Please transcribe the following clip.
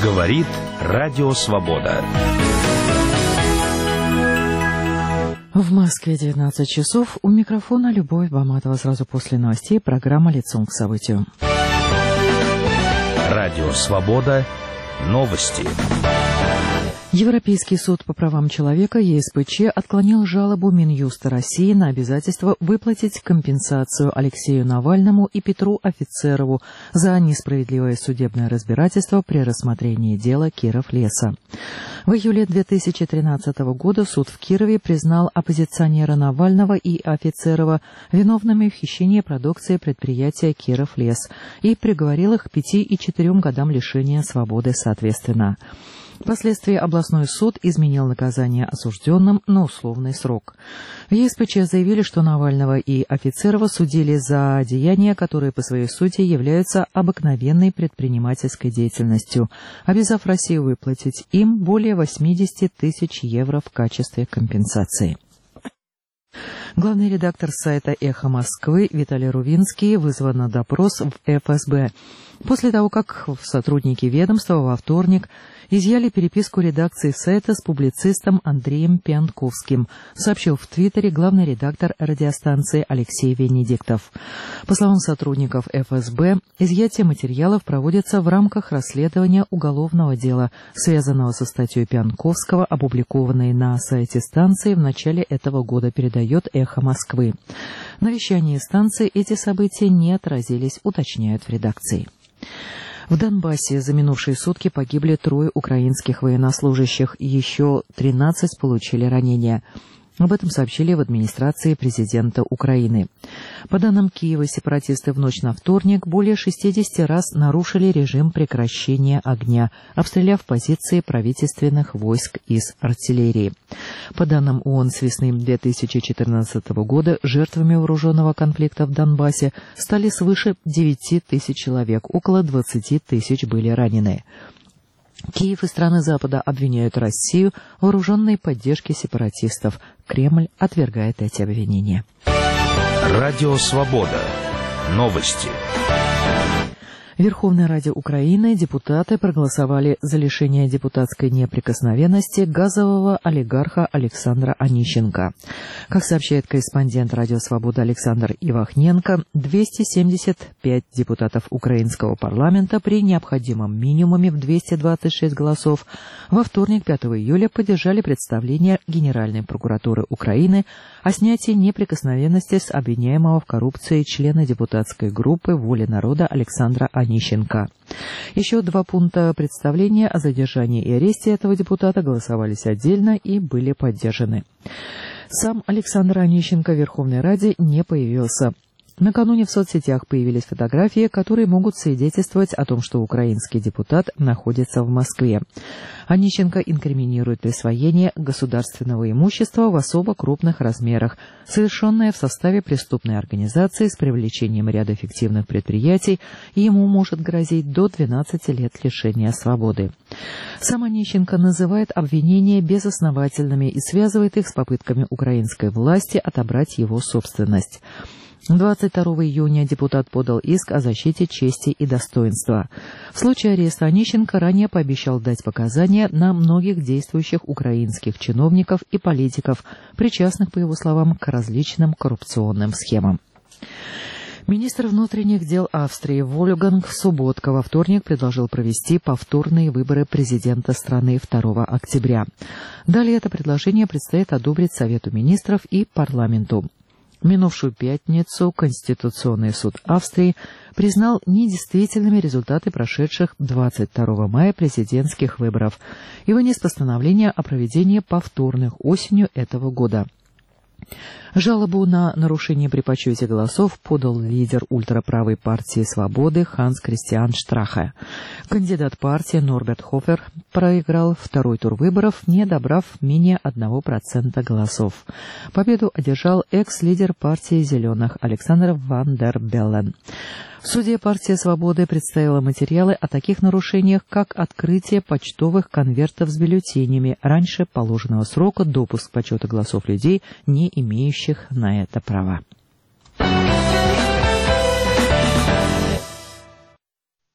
Говорит Радио Свобода. В Москве 19 часов. У микрофона Любовь Баматова. Сразу после новостей программа «Лицом к событию». Радио Свобода. Новости. Европейский суд по правам человека ЕСПЧ отклонил жалобу Минюста России на обязательство выплатить компенсацию Алексею Навальному и Петру Офицерову за несправедливое судебное разбирательство при рассмотрении дела Киров-Леса. В июле 2013 года суд в Кирове признал оппозиционера Навального и Офицерова виновными в хищении продукции предприятия Киров-Лес и приговорил их к 5 и 4 годам лишения свободы соответственно. Впоследствии областной суд изменил наказание осужденным на условный срок. В ЕСПЧ заявили, что Навального и Офицерова судили за деяния, которые по своей сути являются обыкновенной предпринимательской деятельностью, обязав Россию выплатить им более 80 тысяч евро в качестве компенсации. Главный редактор сайта «Эхо Москвы» Виталий Рувинский вызван на допрос в ФСБ после того, как сотрудники ведомства во вторник изъяли переписку редакции сайта с публицистом Андреем Пьянковским, сообщил в Твиттере главный редактор радиостанции Алексей Венедиктов. По словам сотрудников ФСБ, изъятие материалов проводится в рамках расследования уголовного дела, связанного со статьей Пьянковского, опубликованной на сайте станции в начале этого года, передает «Эхо Москвы». На вещании станции эти события не отразились, уточняют в редакции. В Донбассе за минувшие сутки погибли 3 украинских военнослужащих, еще 13 получили ранения. Об этом сообщили в администрации президента Украины. По данным Киева, сепаратисты в ночь на вторник более 60 раз нарушили режим прекращения огня, обстреляв позиции правительственных войск из артиллерии. По данным ООН, с весны 2014 года жертвами вооруженного конфликта в Донбассе стали свыше 9 тысяч человек, около 20 тысяч были ранены. Киев и страны Запада обвиняют Россию в вооруженной поддержке сепаратистов. Кремль отвергает эти обвинения. Радио Свобода. Новости. Верховной Раде Украины депутаты проголосовали за лишение депутатской неприкосновенности газового олигарха Александра Онищенко. Как сообщает корреспондент Радио Свобода Александр Ивахненко, 275 депутатов украинского парламента при необходимом минимуме в 226 голосов во вторник, 5 июля, поддержали представление Генеральной прокуратуры Украины о снятии неприкосновенности с обвиняемого в коррупции члена депутатской группы «Воля народа» Александра Онищенко. Еще 2 пункта представления о задержании и аресте этого депутата голосовались отдельно и были поддержаны. Сам Александр Онищенко в Верховной Раде не появился. Накануне в соцсетях появились фотографии, которые могут свидетельствовать о том, что украинский депутат находится в Москве. Онищенко инкриминирует присвоение государственного имущества в особо крупных размерах, совершенное в составе преступной организации с привлечением ряда фиктивных предприятий, и ему может грозить до 12 лет лишения свободы. Сам Онищенко называет обвинения безосновательными и связывает их с попытками украинской власти отобрать его собственность. 22 июня депутат подал иск о защите чести и достоинства. В случае ареста Онищенко ранее пообещал дать показания на многих действующих украинских чиновников и политиков, причастных, по его словам, к различным коррупционным схемам. Министр внутренних дел Австрии Вольфганг Суботка во вторник предложил провести повторные выборы президента страны 2 октября. Далее это предложение предстоит одобрить Совету министров и парламенту. В минувшую пятницу Конституционный суд Австрии признал недействительными результаты прошедших 22 мая президентских выборов и вынес постановление о проведении повторных осенью этого года. Жалобу на нарушение при подсчете голосов подал лидер ультраправой партии «Свободы» Ханс Кристиан Штрахе. Кандидат партии Норберт Хофер проиграл 2-й тур выборов, не добрав менее 1% голосов. Победу одержал экс-лидер партии «Зеленых» Александр Ван дер Беллен. В суде партия «Свободы» представила материалы о таких нарушениях, как открытие почтовых конвертов с бюллетенями раньше положенного срока, допуск подсчета голосов людей, не имеющих на это права.